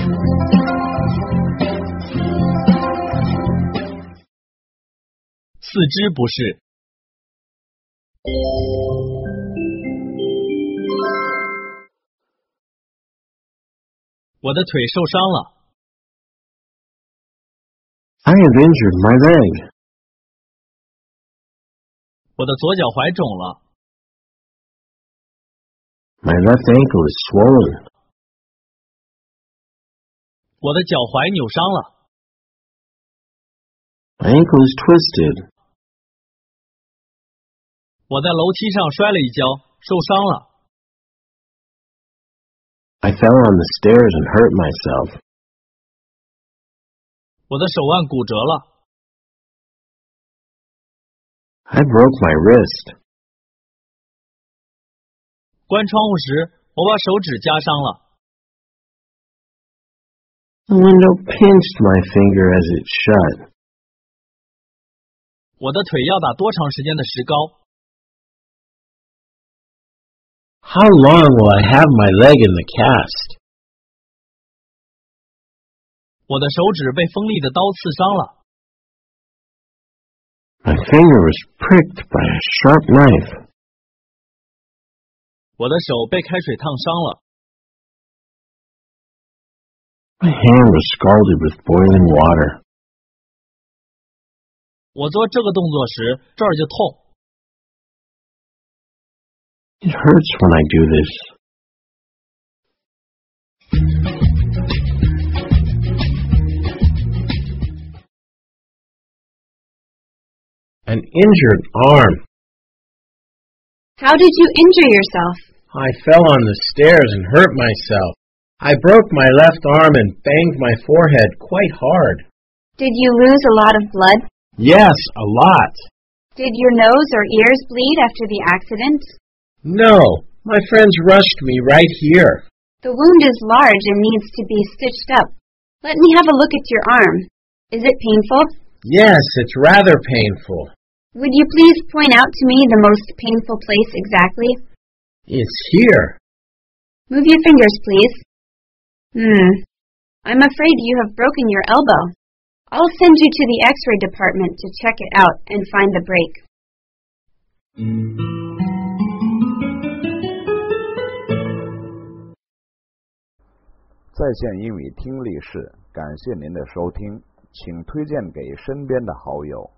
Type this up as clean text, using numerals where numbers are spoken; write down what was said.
四肢不适。我的腿受伤了。 I have injured my leg. 我的左脚踝肿了。 My left ankle is swollen. 我的脚踝扭伤了。 My ankle is twisted. 我在楼梯上摔了一跤，受伤了。 I fell on the stairs and hurt myself. 我的手腕骨折了。 I broke my wrist. 关窗户时，我把手指夹伤了。 The window pinched my finger as it shut. 我的腿要打多长时间的石膏？ How long will I have my leg in the cast? 我的手指被锋利的刀刺伤了。 My finger was pricked by a sharp knife. 我的手被开水烫伤了。 My hand was scalded with boiling water. 我做这个动作时，这儿就痛。 It hurts when I do this. An injured arm. How did you injure yourself? I fell on the stairs and hurt myself. I broke my left arm and banged my forehead quite hard. Did you lose a lot of blood? Yes, a lot. Did your nose or ears bleed after the accident? No, my friends rushed me right here. The wound is large and needs to be stitched up. Let me have a look at your arm. Is it painful? Yes, it's rather painful. Would you please point out to me the most painful place exactly? It's here. Move your fingers, please. I'm afraid you have broken your elbow. I'll send you to the X-ray department to check it out and find the break. 在线英语听力室，感谢您的收听，请推荐给身边的好友。